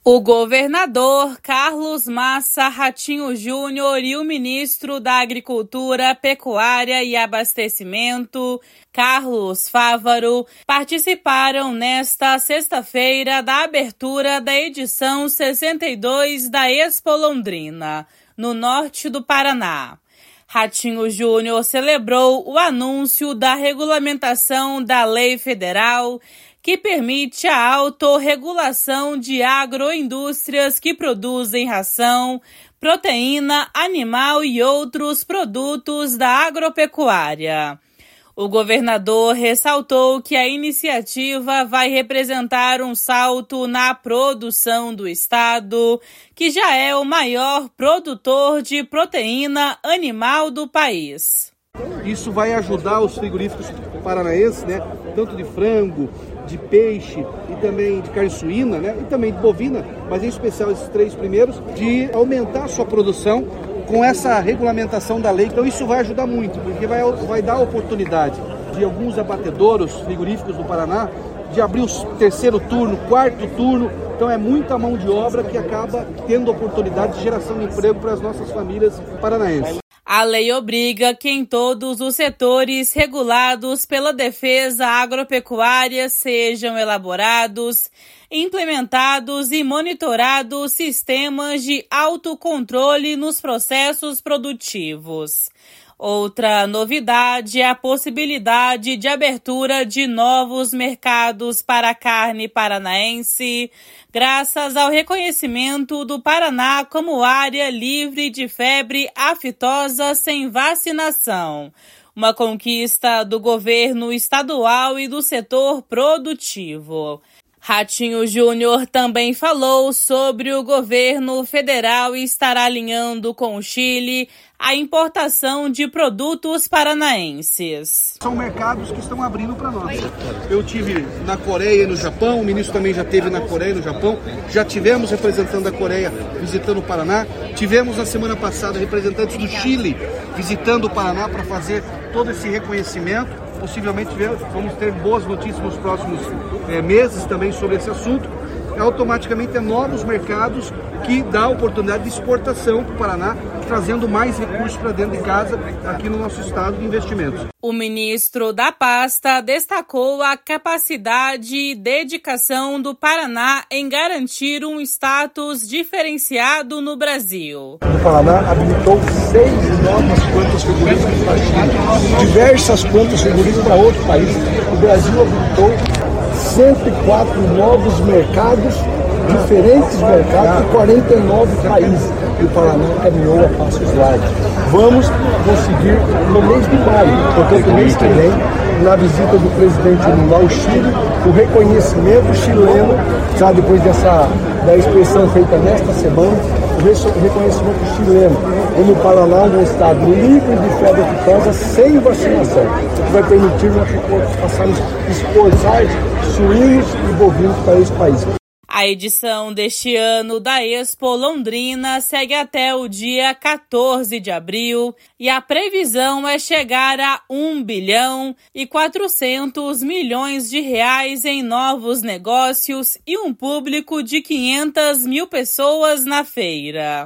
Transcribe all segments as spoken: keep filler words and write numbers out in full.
O governador Carlos Massa Ratinho Júnior e o ministro da Agricultura, Pecuária e Abastecimento, Carlos Fávaro, participaram nesta sexta-feira da abertura da edição sessenta e dois da Expo Londrina, no norte do Paraná. Ratinho Júnior celebrou o anúncio da regulamentação da Lei Federal que permite a autorregulação de agroindústrias que produzem ração, proteína animal e outros produtos da agropecuária. O governador ressaltou que a iniciativa vai representar um salto na produção do estado, que já é o maior produtor de proteína animal do país. Isso vai ajudar os frigoríficos paranaenses, né, tanto de frango, de peixe e também de carne suína, né, e também de bovina, mas em especial esses três primeiros, de aumentar a sua produção com essa regulamentação da lei. Então isso vai ajudar muito, porque vai, vai dar a oportunidade de alguns abatedouros frigoríficos do Paraná de abrir o terceiro turno, quarto turno. Então é muita mão de obra que acaba tendo oportunidade de geração de emprego para as nossas famílias paranaenses. A lei obriga que em todos os setores regulados pela defesa agropecuária sejam elaborados, implementados e monitorados sistemas de autocontrole nos processos produtivos. Outra novidade é a possibilidade de abertura de novos mercados para a carne paranaense, graças ao reconhecimento do Paraná como área livre de febre aftosa sem vacinação, uma conquista do governo estadual e do setor produtivo. Ratinho Júnior também falou sobre o governo federal estar alinhando com o Chile a importação de produtos paranaenses. São mercados que estão abrindo para nós. Eu tive na Coreia e no Japão, o ministro também já esteve na Coreia e no Japão, já tivemos representante da Coreia visitando o Paraná, tivemos na semana passada representantes do Chile visitando o Paraná para fazer todo esse reconhecimento. Possivelmente vamos ter boas notícias nos próximos é, meses também sobre esse assunto. Automaticamente é novos mercados que dá oportunidade de exportação para o Paraná, trazendo mais recursos para dentro de casa aqui no nosso estado de investimentos. O ministro da pasta destacou a capacidade e dedicação do Paraná em garantir um status diferenciado no Brasil. O Paraná habilitou seis novas plantas frigoríficas para a China, diversas plantas frigoríficas para outro país. O Brasil habilitou cento e quatro novos mercados, diferentes mercados, em quarenta e nove países. E o Paraná caminhou a passos largos. Vamos conseguir no mês de maio, portanto, no mês que vem, na visita do presidente Lula ao Chile, o reconhecimento chileno, já depois dessa, da inspeção feita nesta semana, o reconhecimento chileno, como o Paraná é um estado livre de febre aftosa sem vacinação, o que vai permitir nós passarmos a exportar suínos e bovinos para esse país. A edição deste ano da Expo Londrina segue até o dia quatorze de abril e a previsão é chegar a um bilhão e quatrocentos milhões de reais em novos negócios e um público de quinhentas mil pessoas na feira.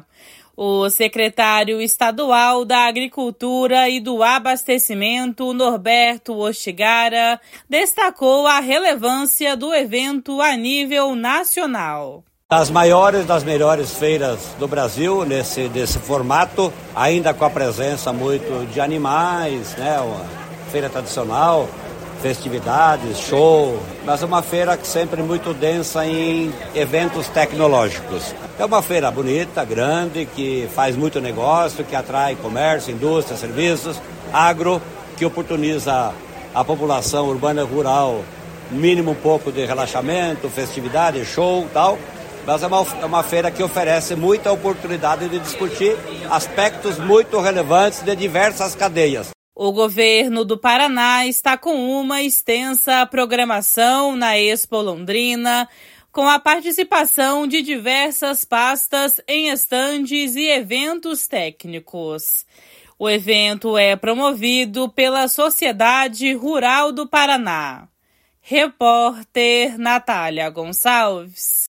O secretário estadual da Agricultura e do Abastecimento, Norberto Ostigara, destacou a relevância do evento a nível nacional. Das maiores, das melhores feiras do Brasil, nesse, nesse formato, ainda com a presença muito de animais, né, uma feira tradicional, festividades, show, mas uma feira que sempre muito densa em eventos tecnológicos. É uma feira bonita, grande, que faz muito negócio, que atrai comércio, indústria, serviços, agro, que oportuniza a população urbana e rural, mínimo um pouco de relaxamento, festividade, show e tal, mas é uma, é uma feira que oferece muita oportunidade de discutir aspectos muito relevantes de diversas cadeias. O governo do Paraná está com uma extensa programação na Expo Londrina, com a participação de diversas pastas em estandes e eventos técnicos. O evento é promovido pela Sociedade Rural do Paraná. Repórter Natália Gonçalves.